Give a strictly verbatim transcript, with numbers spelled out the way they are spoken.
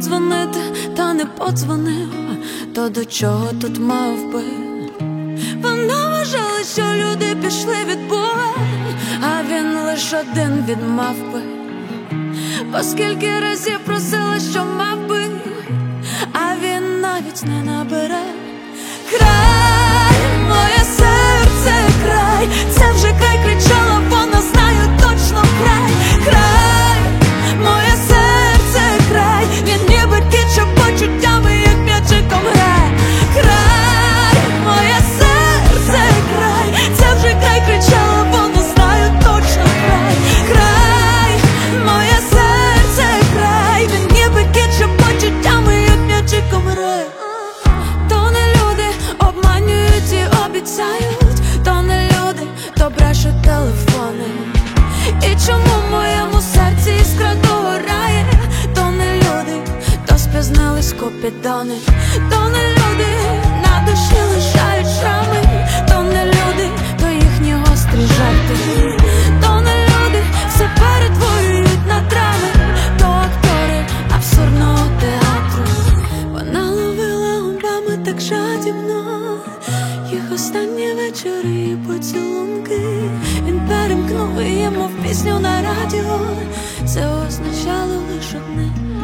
подзвонити, та не подзвонив, то до чого тут мав би? Вона вважала, що люди пішли від Бога, а він лиш один від мавпи. Бо скільки разів просила, що мав би, а він навіть не набере. Край, моє серце, край, це вже край, кричала вона, знаю точно край. Край, моє серце, край, він ніби киче почуттями, як м'ячиком грає. Край, моє серце, край, це вже край, кричала вона, знаю точно край. Край, моє серце, край, він ніби киче почуттями, як м'ячиком грає. То не люди обманюють і обіцяють, то не люди, то брешуть телефони. І чому в моєму серці іскра догорає? То не люди, то спізнились купідони. То не люди, на душі лишають шрами. То не люди, то їхні гострі жарти. То не люди, все перетворюють на драми. То актори абсурдного театру. Вона ловила губами так жадібно їх останні вечори і поцілунки. Він перемкнув її, мов пісню на радіо. Це означало лише одне: